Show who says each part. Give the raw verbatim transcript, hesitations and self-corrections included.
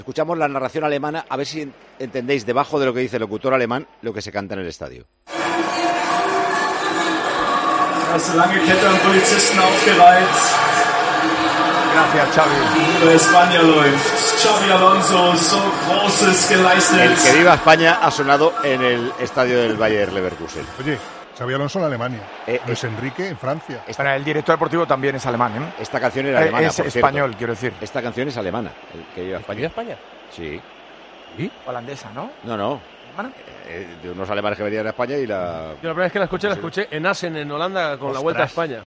Speaker 1: Escuchamos la narración alemana, a ver si entendéis debajo de lo que dice el locutor alemán lo que se canta en el estadio.
Speaker 2: Erste lange Kette an Polizisten aufgereiht.
Speaker 3: Gracias, Xavi.
Speaker 2: Viva España läuft. Xavi Alonso, so Großes geleistet.
Speaker 1: El que viva España ha sonado en el estadio del Bayer Leverkusen.
Speaker 4: Oye, Xavi Alonso en Alemania.
Speaker 1: Eh,
Speaker 4: Luis Enrique en Francia.
Speaker 3: Esta, el director deportivo también es alemán, ¿eh?
Speaker 1: Esta canción era alemana,
Speaker 3: Es
Speaker 1: por
Speaker 3: español,
Speaker 1: cierto.
Speaker 3: quiero decir.
Speaker 1: Esta canción es alemana, el que viva España.
Speaker 5: ¿Viva España?
Speaker 1: Sí.
Speaker 3: ¿Y? Holandesa, ¿no?
Speaker 1: No, no.
Speaker 3: ¿Alemana?
Speaker 1: Eh, de unos alemanes que venían a España y la...
Speaker 5: Yo la primera vez que la escuché, la escuché en Assen, en Holanda, con
Speaker 1: Ostras.
Speaker 5: la Vuelta a España.